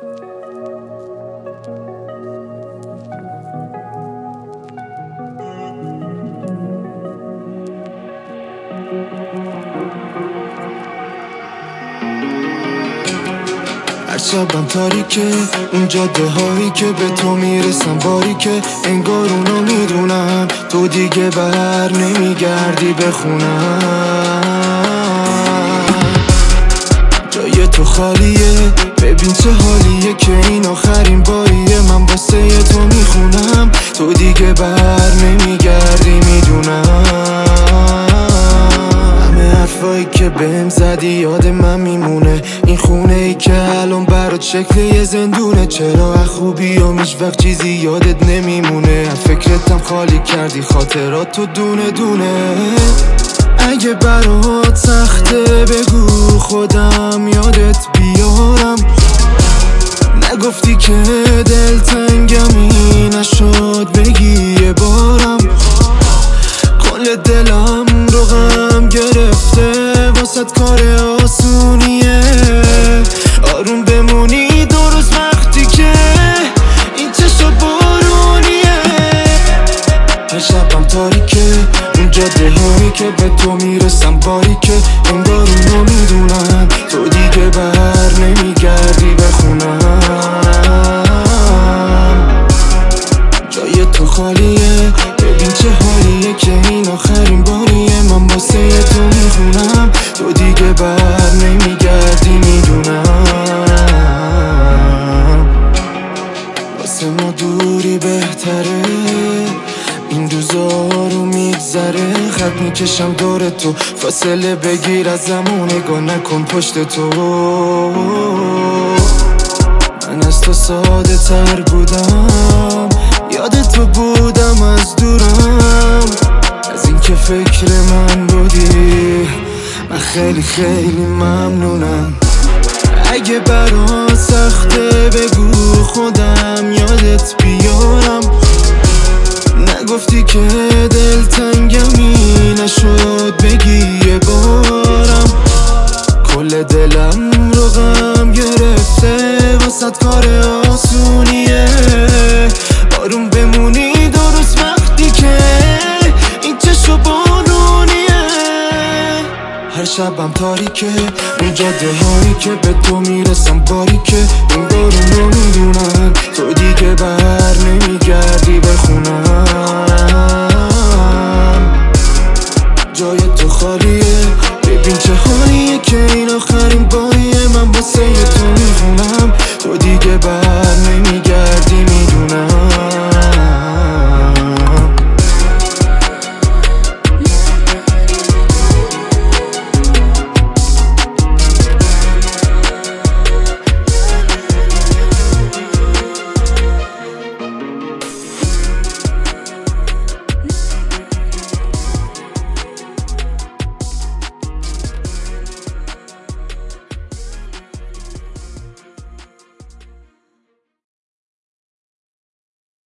هر شبم تاریکه اون جاده هایی که به تو میرسم باریکه، انگار اونا میدونم تو دیگه بر نمیگردی بخونم. جای تو خالیه، ببین چه حالیه که این آخرین باریه من واسه تو میخونم، تو دیگه بر نمیگردی میدونم. همه حرفایی که بهم زدی یاد من میمونه، این خونه ای که الان برات شکل یه زندونه. چرا خوبی و هیچ وقت چیزی یادت نمیمونه، فکرتم خالی کردی خاطرات تو دونه دونه. اگه برات سخته بگو خودم یادت بیارم، نگفتی که دلتنگمی نشد بگی یه بارم. کل دلم رو غم گرفته واسه کار آسونیه، آروم بمونی درست وقتی که این چشم بارونیه. هر شبم تاریکه اون جاده هایی که به تو میرسم باریکه، انگار اونا میدونن تو دیگه بر نمیگردی بخونم. جای تو خالیه، ببین چه حالیه که این آخرین باریه من واسه تو میخونم، تو دیگه بر نمیگردی میدونم. واسه ما دوری بهتره، این روزا رو میگذره، خط میکشم دور تو، فاصله بگیر از زمان، نگاه نکن پشت تو. من از تو ساده تر بودم، یاد تو بودم از دورم، از این که فکر من بودی من خیلی خیلی ممنونم. اگه برات سخته بگو خودم یادت بیارم، نگفتی که دلتنگمی نشد بگی یه بارم. کل دلم رو غم گرفته واسه کار آسونیه، آروم بمونی درست وقتی که این چشم بارونیه. هر شبم تاریکه اون جاده هایی که به تو میرسم باریکه، انگار اونو میدونن تو دیگه بر